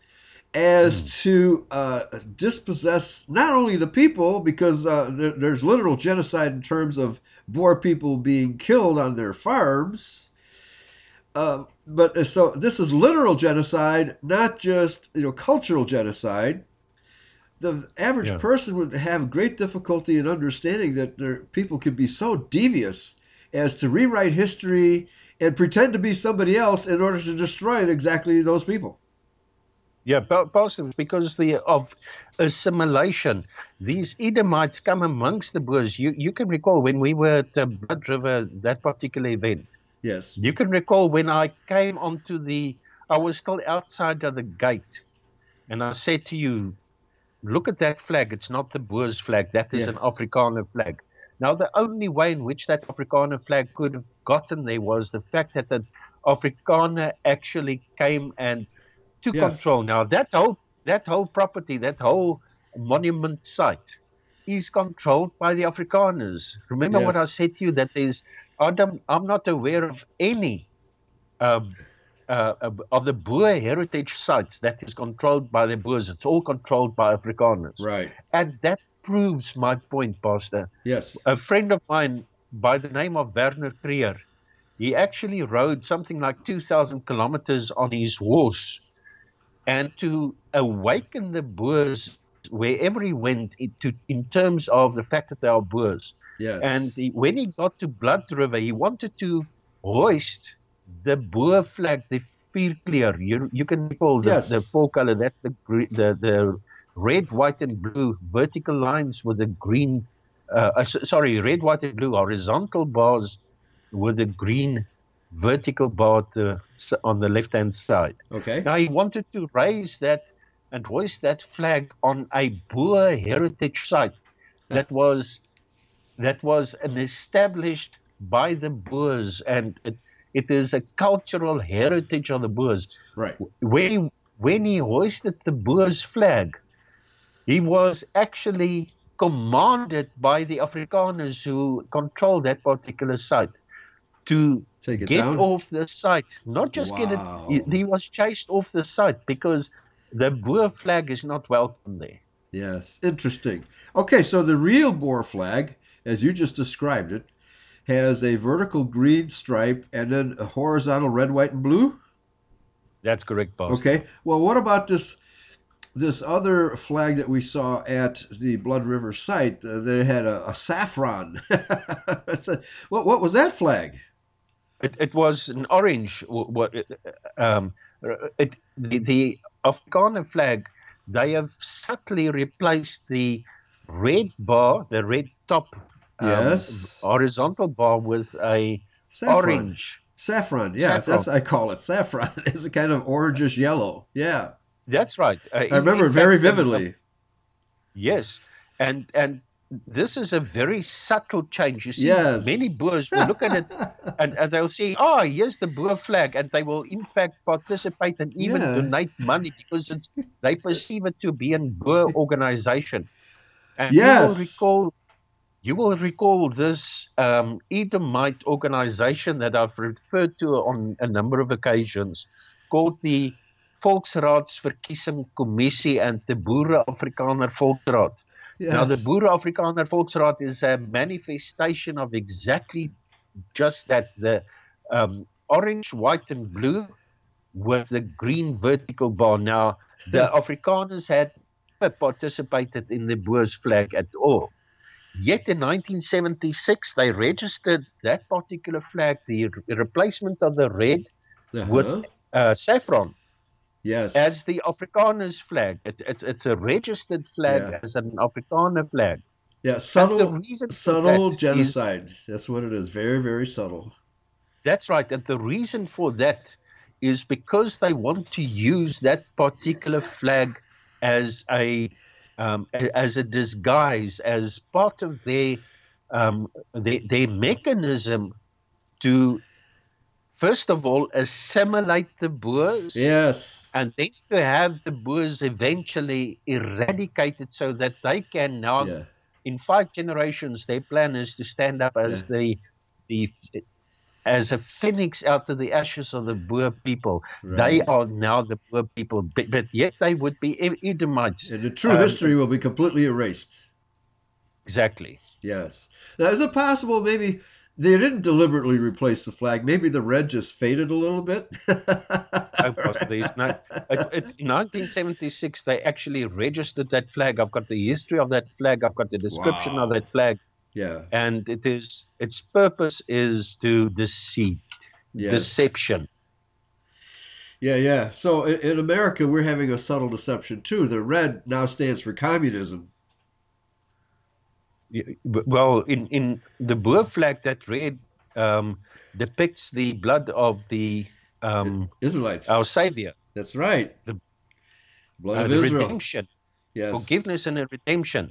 as Mm. to uh, dispossess not only the people, because uh, there, there's literal genocide in terms of Boer people being killed on their farms, uh, but uh, so this is literal genocide, not just you know cultural genocide. The average Yeah. person would have great difficulty in understanding that there, people could be so devious as to rewrite history and pretend to be somebody else in order to destroy exactly those people. Yeah, Pastor, because the of assimilation, these Edomites come amongst the Boers. You you can recall when we were at uh, Blood River, that particular event. Yes. You can recall when I came onto the, I was still outside of the gate, and I said to you, look at that flag. It's not the Boers flag. That is Yeah. an Afrikaner flag. Now, the only way in which that Afrikaner flag could have gotten there was the fact that the Afrikaner actually came and took Yes. control. Now, that whole that whole property, that whole monument site, is controlled by the Afrikaners. Remember what I Yes. said to you that there's, Adam, I'm not aware of any uh, uh, of the Boer heritage sites that is controlled by the Boers. It's all controlled by Afrikaners. Right. And that proves my point, Pastor. Yes. A friend of mine by the name of Werner Krier, he actually rode something like two thousand kilometers on his horse. And to awaken the Boers wherever he went into, in terms of the fact that they are Boers. And Yes. he, when he got to Blood River, he wanted to hoist the Boer flag, the Vierkleur. You you can recall the, the Yes. four color. That's the the the red, white, and blue vertical lines with the green. Uh, uh, sorry, red, white, and blue horizontal bars with the green vertical bar to, on the left hand side. Okay. Now he wanted to raise that and hoist that flag on a Boer heritage site that was that was an established by the Boers, and it, it is a cultural heritage of the Boers. Right. When he, when he hoisted the Boers flag, he was actually commanded by the Afrikaners who control that particular site to Take it get down. off the site. Not just get it, he, Wow. he was chased off the site because the Boer flag is not welcome there. Yes. Interesting. Okay, so the real Boer flag, as you just described it, has a vertical green stripe and then a horizontal red, white, and blue. That's correct, Pastor. Okay. Well, what about this this other flag that we saw at the Blood River site? Uh, they had a, a saffron. So, what what was that flag? It, it was an orange. What um, it, the, the Afrikaner flag, they have subtly replaced the red bar, the red top um, Yes. horizontal bar with a Saffron. orange Saffron. Yeah, saffron. that's I call it saffron. It's a kind of orangish yellow. Yeah. That's right. Uh, I in, remember in it very fact, um, vividly. yes, and and this is a very subtle change. You see, Yes. many Boers will look at it and, and they'll say, "Oh, here's the Boer flag," and they will in fact participate and even Yeah. donate money because it's they perceive it to be a Boer organization. And you will Yes. recall, you will recall this um, Edomite organization that I've referred to on a number of occasions, called the Volksraadsverkiesingskommissie and the Boere Afrikaner Volksraad. Yes. Now, the Boere Afrikaner Volksraad is a manifestation of exactly just that, the um, orange, white, and blue with the green vertical bar. Now, the Afrikaners had never participated in the Boers flag at all. Yet in nineteen seventy-six, they registered that particular flag, the re- replacement of the red Uh-huh. with uh, saffron, Yes. as the Afrikaners flag. It, it's it's a registered flag Yeah. as an Afrikaner flag. Yeah, subtle, And the reason for subtle that genocide. is- That's what it is. Very, very subtle. That's right. And the reason for that is because they want to use that particular flag as a um, a- as a disguise, as part of their um, their, their mechanism to, first of all, assimilate the Boers, Yes. and then to have the Boers eventually eradicated so that they can now, Yeah. in five generations, their plan is to stand up as Yeah. the the as a phoenix out of the ashes of the Boer people. They Right. are now the Boer people, but, but yet they would be E- Edomites. And the true Um, history will be completely erased. Exactly. Yes. Now, is it possible maybe they didn't deliberately replace the flag? Maybe the red just faded a little bit? No, Pastor, there's no, it, it, in nineteen seventy-six, they actually registered that flag. I've got the history of that flag. I've got the description of Wow. that flag. Yeah. And it is its purpose is to deceit, Yes. deception. Yeah, yeah. So in, in America, we're having a subtle deception too. The red now stands for communism. Y- Well, in, in the Boer flag, that red um, depicts the blood of the um, Israelites. our Savior, That's right. The- Blood uh, of the Israel. redemption, Yes. forgiveness and redemption.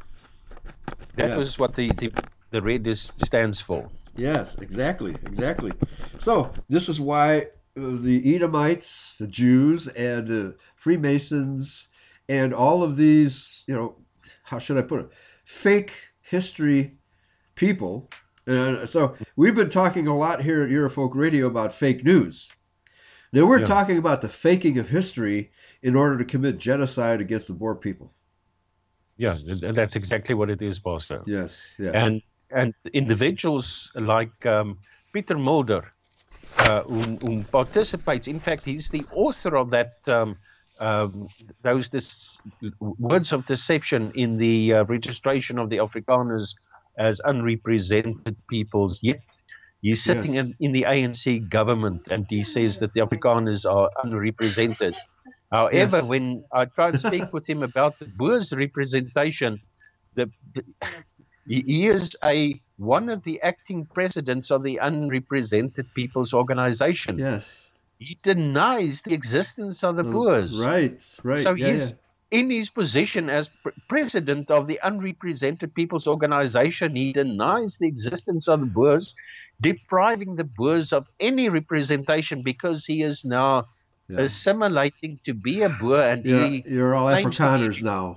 That Yes. was what the, the, the red is, stands for. Yes, exactly, exactly. So this is why uh, the Edomites, the Jews, and the Freemasons, and all of these, you know, how should I put it, fake history people. Uh, so we've been talking a lot here at Eurofolk Radio about fake news. Now we're Yeah. talking about the faking of history in order to commit genocide against the Boer people. Yeah, th- th- that's exactly what it is, Pastor. Yes, yeah. And and individuals like um, Peter Mulder, uh, who, who participates. In fact, he's the author of that um, um, those dis- words of deception in the uh, registration of the Afrikaners as unrepresented peoples. Yet he's sitting Yes. in, in the A N C government, and he says that the Afrikaners are unrepresented. However, Yes. when I try to speak with him about the Boers representation, the, the he he is a one of the acting presidents of the Unrepresented People's Organization. Yes. He denies the existence of the Uh, Boers. Right, right. So yeah, he's yeah. in his position as pr- president of the Unrepresented People's Organization. He denies the existence of the Boers, depriving the Boers of any representation because he is now Yeah. assimilating to be a Boer, and You're, he you're all claims to be- Afrikaners now.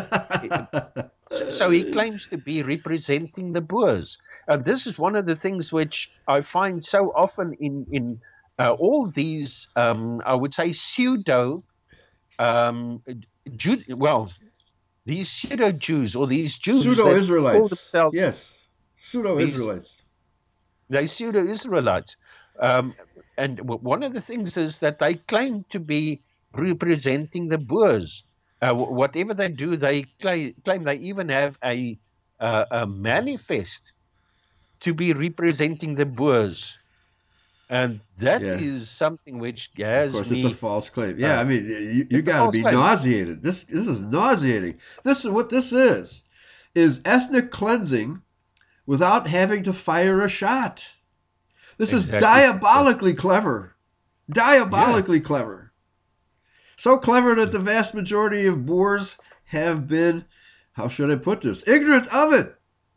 So, so he claims to be representing the Boers. And this is one of the things which I find so often in, in uh, all these, um, I would say, pseudo, um, Ju- well, these pseudo Jews or these Jews that call Pseudo-Israelites. themselves, Yes. Pseudo-Israelites. they pseudo Israelites. Um, and w- one of the things is that they claim to be representing the Boers. Uh, wh- whatever they do, they cla- claim they even have a, uh, a manifest to be representing the Boers. And that Yeah. is something which Of has course, me. it's a false claim. Yeah, uh, I mean, you, you it's a got to false be claim. nauseated. This this is nauseating. This is what this is, is ethnic cleansing without having to fire a shot. This is Exactly. diabolically clever. Diabolically clever. So clever that the vast majority of Boers have been, how should I put this, ignorant of it.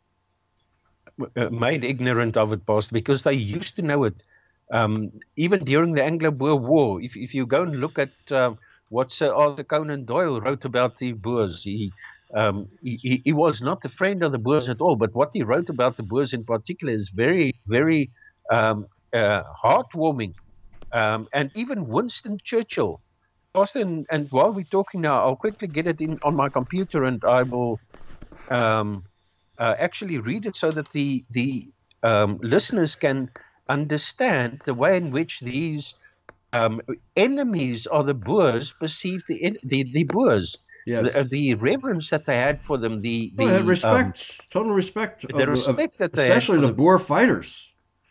uh, made ignorant of it, Pastor, because they used to know it. Um, even during the Anglo-Boer War, if if you go and look at um, what Sir Arthur Conan Doyle wrote about the Boers, he, um, he he he was not a friend of the Boers at all. But what he wrote about the Boers in particular is very very um, uh, heartwarming. Um, and even Winston Churchill Pastor, and, and while we're talking now, I'll quickly get it in on my computer, and I will um, uh, actually read it so that the the um, listeners can understand the way in which these um, enemies of the Boers perceive the the, the Boers, Yes. the, uh, the reverence that they had for them, the Oh, had the um, respect, total respect, the of the, of, respect that they had especially for the the Boer fighters.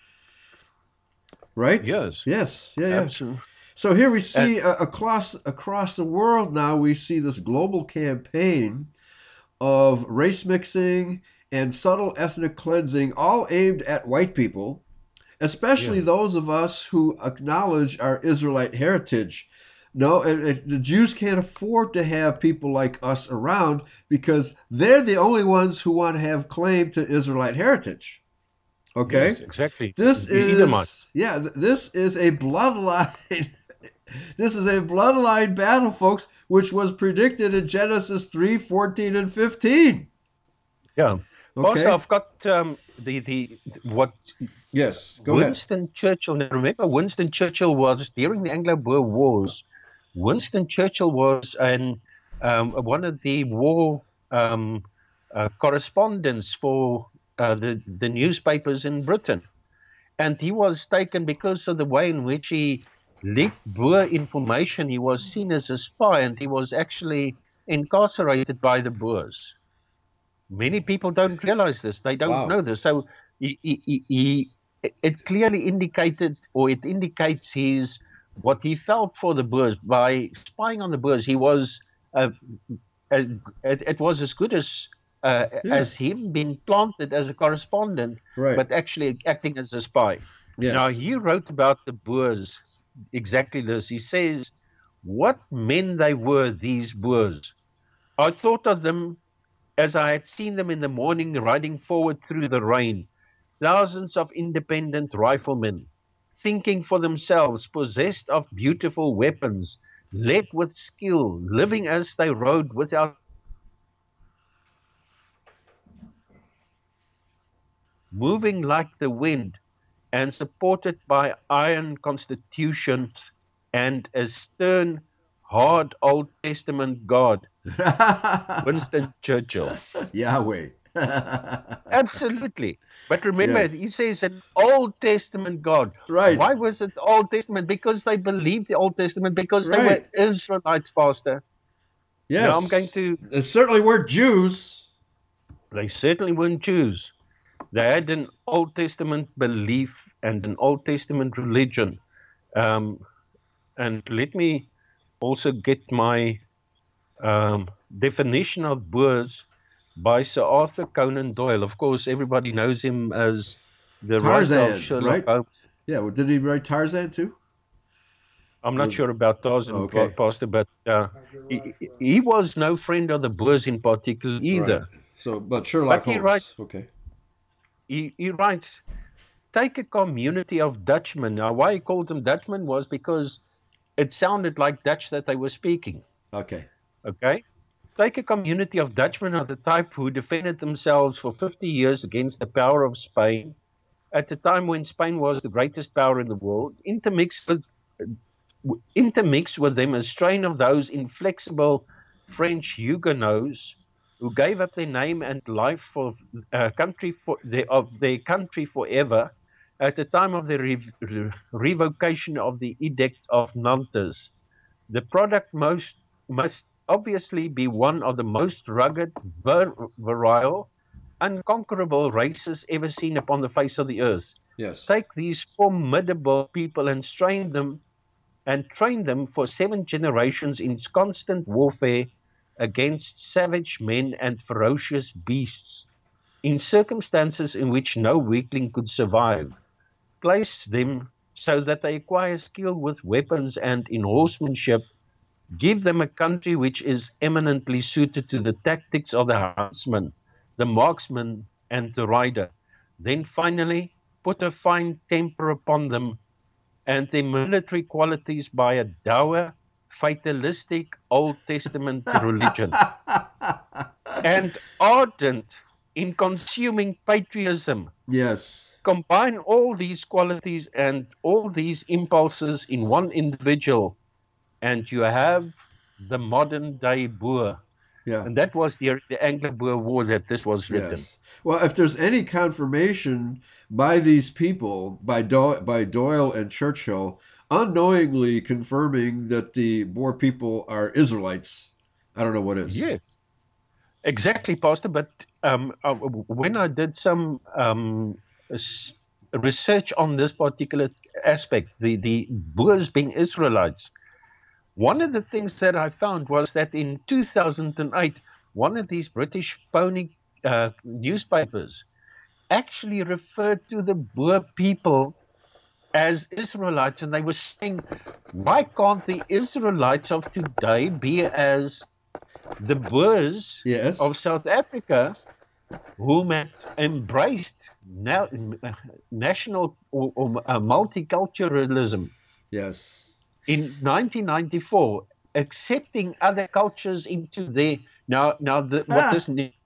Right? yes, Yes. Yeah. Yeah. absolutely. So here we And see uh, across across the world now we see this global campaign of race mixing and subtle ethnic cleansing, all aimed at white people, especially yeah, those of us who acknowledge our Israelite heritage. No, and, and the Jews can't afford to have people like us around because they're the only ones who want to have claim to Israelite heritage. Okay? yes, exactly. This The Edomites. is, yeah, th- this is a bloodline. This is a bloodline battle, folks, which was predicted in Genesis three, fourteen, and fifteen. Yeah. Pastor, Okay? I've got um, the, the what Yes, go ahead. Winston Churchill. Now remember, Winston Churchill was during the Anglo-Boer Wars. Winston Churchill was an um, one of the war um, uh, correspondents for uh, the the newspapers in Britain, and he was taken because of the way in which he leaked Boer information. He was seen as a spy, and he was actually incarcerated by the Boers. Many people don't realize this. They don't Wow. know this. So he, he, he, he- it clearly indicated, or it indicates his what he felt for the Boers by spying on the Boers. He was, uh, as, it, it was as good as uh, Yeah, as him being planted as a correspondent, right. but actually acting as a spy. Now Yes. he wrote about the Boers exactly this. He says, "What men they were, these Boers! I thought of them as I had seen them in the morning riding forward through the rain, thousands of independent riflemen, thinking for themselves, possessed of beautiful weapons, led with skill, living as they rode without moving like the wind, and supported by iron constitutions and a stern, hard Old Testament God, Winston Churchill." Yahweh. Absolutely. But remember, Yes. he says an Old Testament God. Right. Why was it Old Testament? Because they believed the Old Testament, because they were Right. Israelites, Pastor. Now I'm going Yes. to, They certainly were Jews. they certainly weren't Jews. They had an Old Testament belief and an Old Testament religion. Um, and let me also get my um, definition of Boers by Sir Arthur Conan Doyle. Of course, everybody knows him as the writer of Tarzan, Sherlock right? Holmes. Yeah. Well, did he write Tarzan too? I'm not Was sure about oh, Tarzan, okay. Pastor, but uh, he, he was no friend of the Boers in particular Right. either. So, but Sherlock But he Holmes. writes, Okay. he, he writes, take a community of Dutchmen. Now, why he called them Dutchmen was because it sounded like Dutch that they were speaking. Okay. Okay? Take a community of Dutchmen of the type who defended themselves for fifty years against the power of Spain at the time when Spain was the greatest power in the world, intermixed with intermixed with them a strain of those inflexible French Huguenots who gave up their name and life for uh, country for their, of their country forever at the time of the re- re- revocation of the Edict of Nantes. The product most must obviously be one of the most rugged, vir- virile, unconquerable races ever seen upon the face of the earth. Yes. Take these formidable people and strain them and trained them for seven generations in constant warfare against savage men and ferocious beasts, in circumstances in which no weakling could survive. Place them so that they acquire skill with weapons and in horsemanship. Give them a country which is eminently suited to the tactics of the huntsman, the marksman, and the rider. Then finally, put a fine temper upon them and their military qualities by a dour, fatalistic Old Testament religion, and ardent in consuming patriotism. Yes. Combine all these qualities and all these impulses in one individual, and you have the modern day Boer. Yeah. And that was the, the Anglo-Boer War that this was written. Yes. Well, if there's any confirmation by these people, by Do- by Doyle and Churchill, unknowingly confirming that the Boer people are Israelites, I don't know what is. Yeah, exactly, Pastor. But um, uh, when I did some um, s- research on this particular aspect, the, the Boers being Israelites, one of the things that I found was that in two thousand eight, one of these British pony uh, newspapers actually referred to the Boer people as Israelites, and they were saying, why can't the Israelites of today be as the Boers Yes. of South Africa, whom had embraced na- national or, or uh, multiculturalism Yes. in nineteen ninety-four, accepting other cultures into their now now the, what Ah. this ne-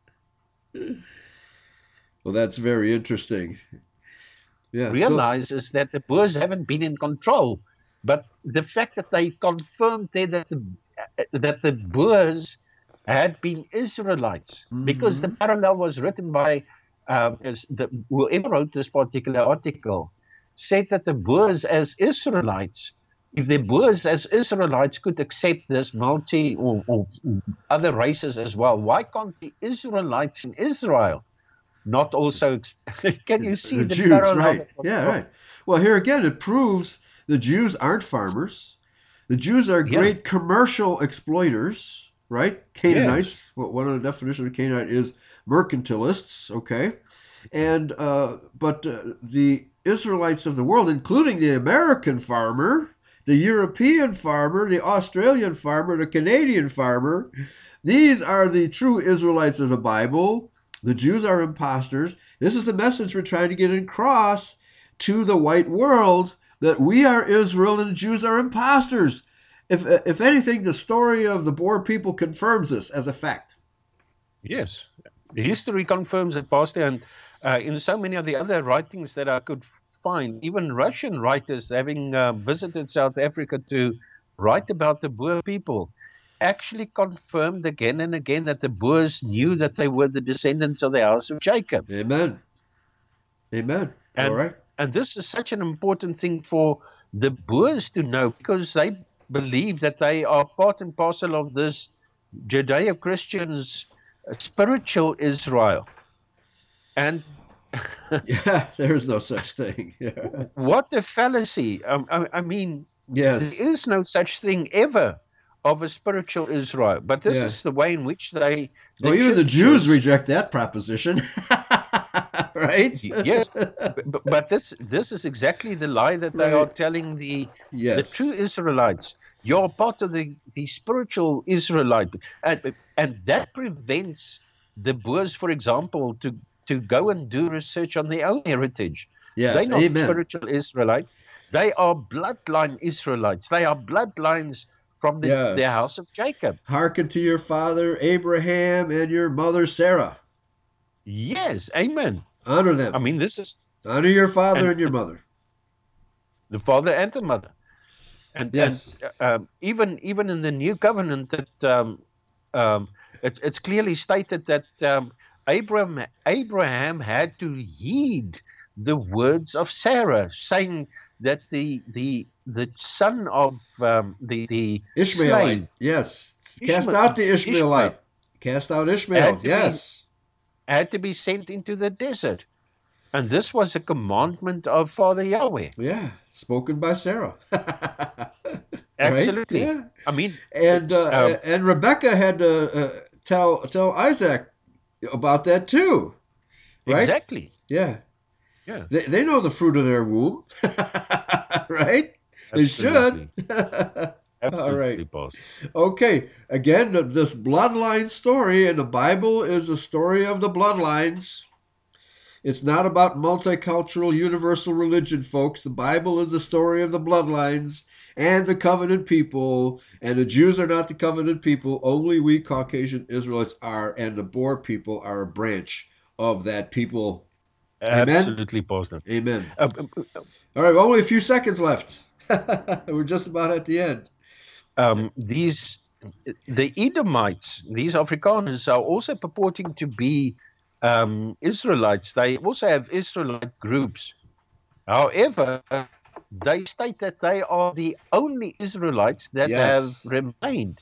Well, that's very interesting. Yeah. So realizes that the Boers haven't been in control, but the fact that they confirmed there that the that the Boers had been Israelites, because the mhm. parallel was written by um, is the, whoever wrote this particular article said that the Boers as Israelites, if the Boers as Israelites could accept this multi or, or other races as well, why can't the Israelites in Israel not also? Can you see The the Jews, parallel right. that was Yeah, drawn? right. Well, here again, it proves the Jews aren't farmers. The Jews are Yeah. great commercial exploiters, right? Yes. Canaanites. Well, one of the definitions of Canaanite is mercantilists, okay? And, uh, but uh, the Israelites of the world, including the American farmer, the European farmer, the Australian farmer, the Canadian farmer, these are the true Israelites of the Bible. The Jews are imposters. This is the message we're trying to get across to the white world, that we are Israel and the Jews are imposters. If, if anything, the story of the Boer people confirms this as a fact. Yes. History confirms it, Pastor, and uh, in so many of the other writings that I could find, even Russian writers having uh, visited South Africa to write about the Boer people, actually confirmed again and again that the Boers knew that they were the descendants of the house of Jacob. Amen. Amen. All And right. and this is such an important thing for the Boers to know, because they believe that they are part and parcel of this Judeo-Christians uh, spiritual Israel. And Yeah, there's no such thing. Yeah. what a fallacy. Um, I, I mean, there Yes. is no such thing ever of a spiritual Israel. But this Yeah. is the way in which they, Oh, the even the Jews churches, reject that proposition, right? y- yes, but, but this this is exactly the lie that they are Right. telling the the true Yes. Israelites. You're part of the, the spiritual Israelite, and and that prevents the Boers, for example, to to go and do research on their own heritage. They're Yes. not Amen. spiritual Israelites. They are bloodline Israelites. They are bloodlines from the, the Yes. house of Jacob. Hearken to your father Abraham and your mother Sarah. Yes, amen. Honor I them. mean, this is Honor your father and, and your and mother. the father and the mother. and and Yes. uh, um, even even in the new covenant, that um, um, it's it's clearly stated that um, Abraham Abraham had to heed the words of Sarah, saying that the the the son of um, the the Ishmaelite. slave Yes. Cast Ishmael, out the Ishmael Ishmaelite. Cast out Ishmael. had to be Yes. had to be sent into the desert, and this was a commandment of Father Yahweh. Yeah. Spoken by Sarah. Right? Absolutely. Yeah. I mean, And it's, uh, um, and Rebecca had to uh, tell tell Isaac about that too, right? exactly. Yeah. Yeah. They, they know the fruit of their womb, right? They should. Absolutely. All right. Absolutely, boss. Okay. Again, this bloodline story in the Bible is a story of the bloodlines. It's not about multicultural universal religion, folks. The Bible is the story of the bloodlines and the covenant people. And the Jews are not the covenant people. Only we Caucasian Israelites are. And the Boer people are a branch of that people. Amen? Absolutely, Pastor. Amen. Uh, uh, uh, All right, only a few seconds left. We're just about at the end. um, these the Edomites, these Afrikaners, are also purporting to be um, Israelites. They also have Israelite groups. However, they state that they are the only Israelites that have Yes. remained